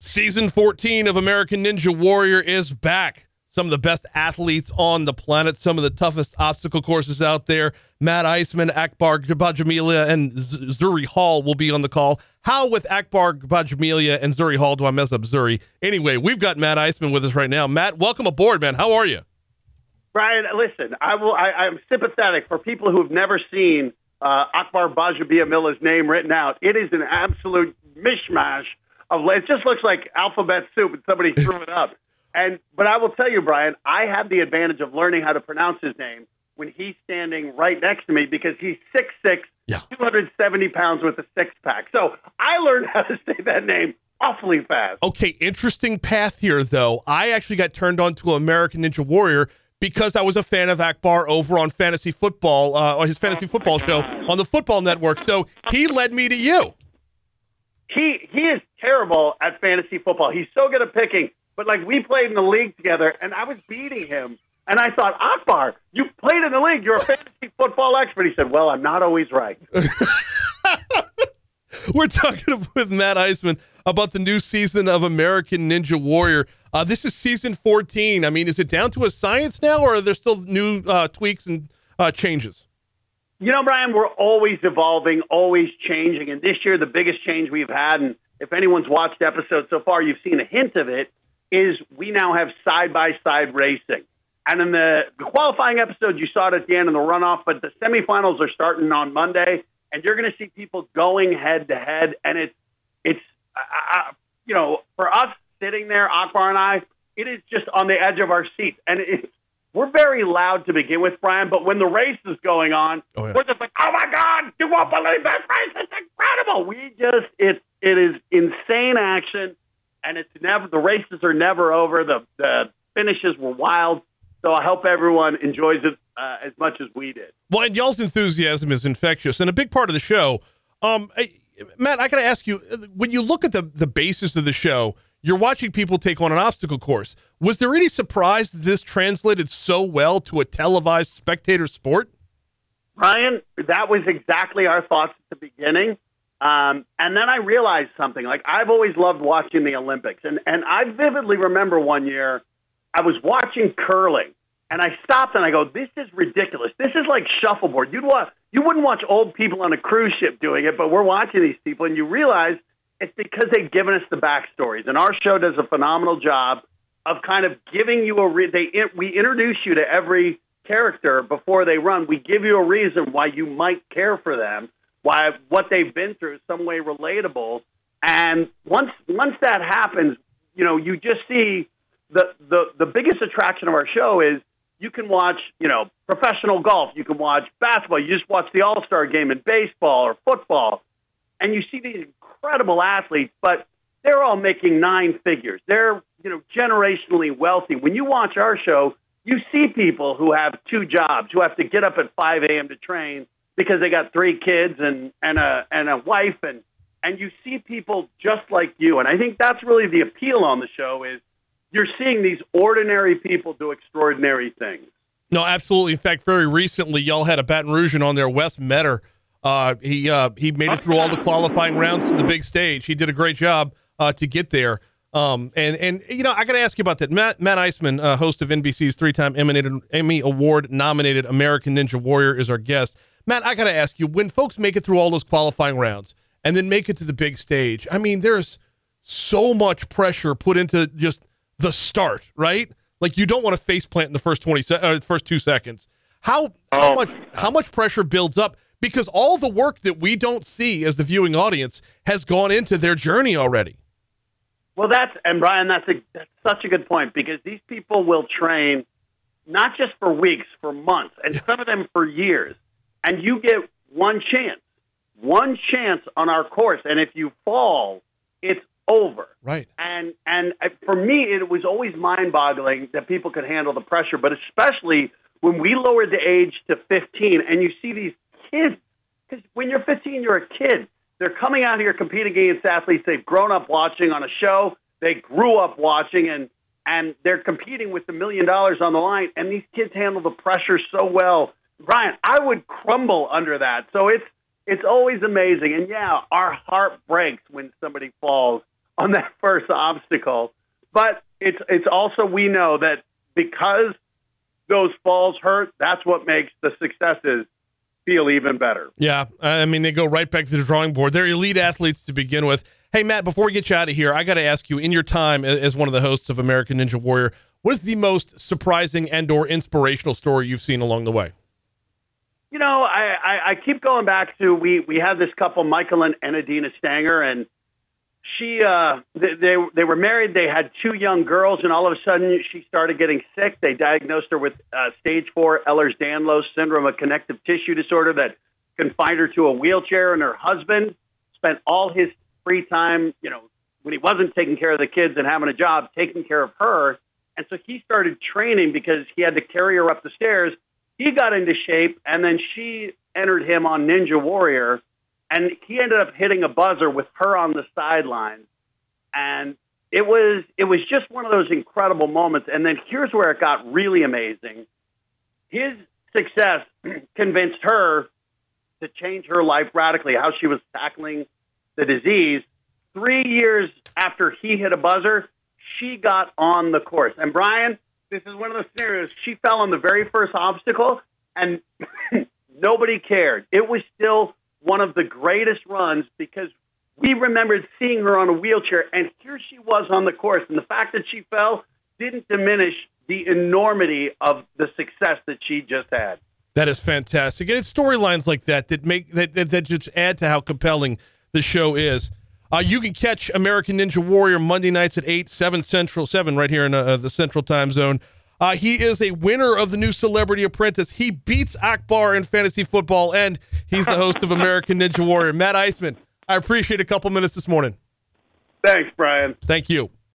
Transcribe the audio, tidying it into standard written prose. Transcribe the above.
Season 14 of American Ninja Warrior is back. Some of the best athletes on the planet, some of the toughest obstacle courses out there. Matt Iseman, Akbar Gbajamilia, and Zuri Hall will be on the call. How with Akbar Gbajamilia and Zuri Hall do I mess up Zuri? Anyway, we've got Matt Iseman with us right now. Matt, welcome aboard, man. How are you? Brian, listen, I'm sympathetic for people who have never seen Akbar Gbajamila's name written out. It is an absolute mishmash of, it just looks like alphabet soup and somebody threw it up. But I will tell you, Brian, I have the advantage of learning how to pronounce his name when he's standing right next to me because he's 6'6", 270 pounds with a six-pack. So I learned how to say that name awfully fast. Okay, interesting path here, though. I actually got turned on to American Ninja Warrior because I was a fan of Akbar over on fantasy football, or his fantasy football show on the Football Network. So he led me to you. He is terrible at fantasy football. He's so good at picking. But, we played in the league together, and I was beating him. And I thought, Akbar, you played in the league. You're a fantasy football expert. He said, well, I'm not always right. We're talking with Matt Iseman about the new season of American Ninja Warrior. This is season 14. I mean, is it down to a science now, or are there still new tweaks and changes? You know, Brian, we're always evolving, always changing. And this year, the biggest change we've had, and if anyone's watched episodes so far, you've seen a hint of it, is we now have side-by-side racing. And in the qualifying episode, you saw it at the end in the runoff, but the semifinals are starting on Monday, and you're going to see people going head-to-head. And it's for us sitting there, Akbar and I, it is just on the edge of our seats. And we're very loud to begin with, Brian, but when the race is going on, we're just like, oh, my God, you won't believe this race. It's incredible. It is insane action. And the races are never over. The finishes were wild. So I hope everyone enjoys it as much as we did. Well, and y'all's enthusiasm is infectious and a big part of the show. Matt, I got to ask you, when you look at the basis of the show, you're watching people take on an obstacle course. Was there any surprise that this translated so well to a televised spectator sport? Ryan, that was exactly our thoughts at the beginning. And then I realized something. I've always loved watching the Olympics. And I vividly remember one year I was watching curling. And I stopped and I go, this is ridiculous. This is like shuffleboard. You wouldn't watch old people on a cruise ship doing it, but we're watching these people. And you realize it's because they've given us the backstories. And our show does a phenomenal job of kind of giving you we introduce you to every character before they run. We give you a reason why you might care for them. Why what they've been through is some way relatable, and once that happens, you just see the biggest attraction of our show is you can watch professional golf, you can watch basketball, you just watch the All-Star game in baseball or football, and you see these incredible athletes, but they're all making nine figures. They're generationally wealthy. When you watch our show, you see people who have two jobs, who have to get up at 5 a.m. to train, because they got three kids and a wife, and you see people just like you. And I think that's really the appeal on the show is you're seeing these ordinary people do extraordinary things. No, absolutely. In fact, very recently, y'all had a Baton Rougean on there, Wes Metter. He made it through all the qualifying rounds to the big stage. He did a great job to get there. I got to ask you about that. Matt Iseman, host of NBC's three-time Emmy Award-nominated American Ninja Warrior, is our guest. Matt, I got to ask you, when folks make it through all those qualifying rounds and then make it to the big stage, I mean, there's so much pressure put into just the start, right? You don't want to faceplant in the first 2 seconds. How much pressure builds up? Because all the work that we don't see as the viewing audience has gone into their journey already. Well, Brian, that's such a good point, because these people will train not just for weeks, for months, and some of them for years. And you get one chance on our course. And if you fall, it's over. Right. And for me, it was always mind-boggling that people could handle the pressure, but especially when we lowered the age to 15 and you see these kids, because when you're 15, you're a kid. They're coming out here competing against athletes they've grown up watching on a show, they grew up watching, and they're competing with $1 million on the line, and these kids handle the pressure so well. Brian, I would crumble under that. So it's always amazing. And, our heart breaks when somebody falls on that first obstacle. But it's also, we know that because those falls hurt, that's what makes the successes feel even better. Yeah, I mean, they go right back to the drawing board. They're elite athletes to begin with. Hey, Matt, before we get you out of here, I got to ask you, in your time as one of the hosts of American Ninja Warrior, what is the most surprising and or inspirational story you've seen along the way? You know, I keep going back to, we had this couple, Michael and Adina Stanger, and they were married. They had 2 young girls, and all of a sudden she started getting sick. They diagnosed her with stage 4 Ehlers-Danlos syndrome, a connective tissue disorder that confined her to a wheelchair. And her husband spent all his free time, you know, when he wasn't taking care of the kids and having a job, taking care of her. And so he started training because he had to carry her up the stairs. He got into shape, and then she entered him on Ninja Warrior, and he ended up hitting a buzzer with her on the sidelines. And it was just one of those incredible moments. And then here's where it got really amazing. His success convinced her to change her life radically, how she was tackling the disease. 3 years after he hit a buzzer, she got on the course. And Brian, this is one of those scenarios. She fell on the very first obstacle, and nobody cared. It was still one of the greatest runs because we remembered seeing her on a wheelchair, and here she was on the course. And the fact that she fell didn't diminish the enormity of the success that she just had. That is fantastic. And it's storylines like that make that just add to how compelling the show is. You can catch American Ninja Warrior Monday nights at 8, 7 Central, 7 right here in the Central Time Zone. He is a winner of the new Celebrity Apprentice. He beats Akbar in fantasy football, and he's the host of American Ninja Warrior. Matt Iseman, I appreciate a couple minutes this morning. Thanks, Brian. Thank you.